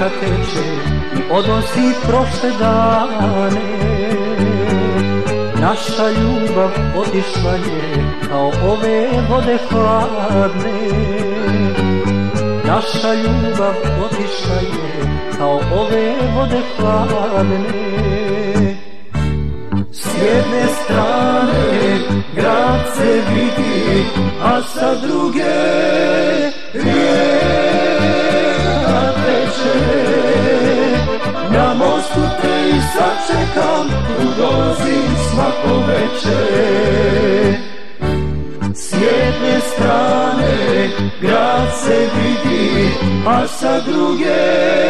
rijeka teče i odnosi prošle dane. Naša ljubav otišla je kao ove vode hladne. Naša ljubav otišla je kao ove vode hladne. S jedne strane grad se vidi, a sa druge rijeka teče. Na mostu te i sačekam, tu dolazim svako večer. S jedne strane grad se vidi, a sa druge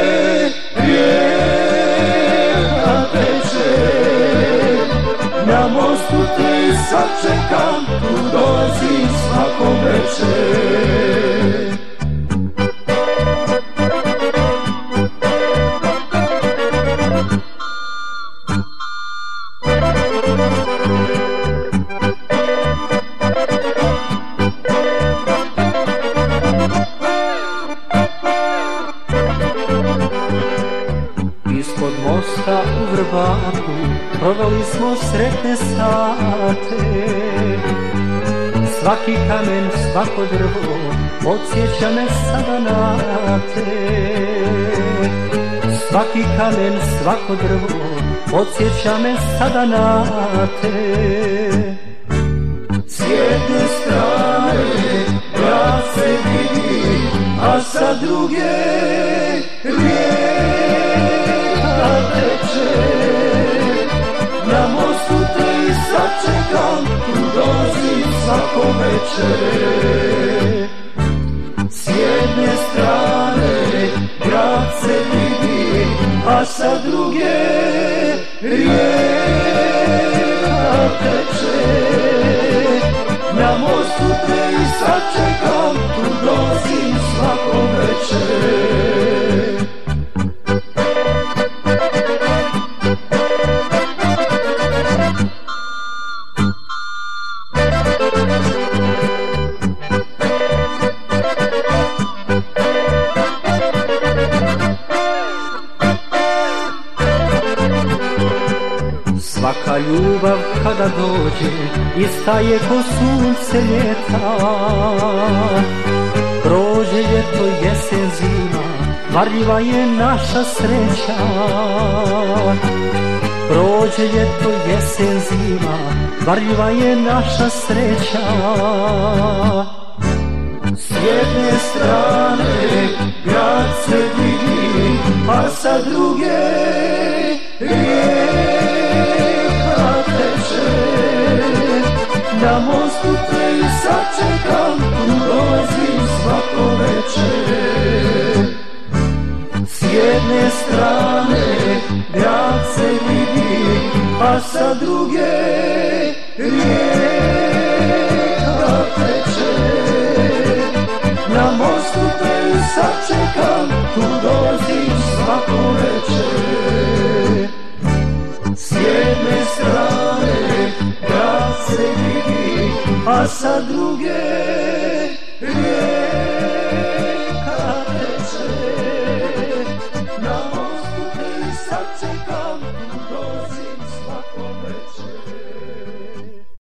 rijeka teče. Na mostu te i sačekam, tu dolazim svako večer. Ispod mosta u Vrbaku proveli smo sretne sate. Svaki kamen, svako drvo podsjeća me sada na te. Svaki kamen, svako drvo podsjeća me sada na te. S jedne strane grad se vidi, a sa druge rijeka teče. Na mostu te i sačekam, tu dolazim svako večer. S jedne strane grad se vidi, a sa druge rijeka teče. Na mostu te i sačekam, tu dolazim svako večer. Svaka ljubav kada dođe ista je ko sunce ljeta. Prođe ljeto, jesen, zima, varljiva je naša sreća. Prođe ljeto, jesen, zima, varljiva je naša sreća. S jedne strane grad se vidi, a sa druge rijeka teče. Na mostu te i sačekam, tu dolazim svako večer. S jedne strane grad se vidi, a sa druge rijeka teče. Na mostu te i sačekam, tu dolazim svako večer. S jedne strane grad se vidi, a sa druge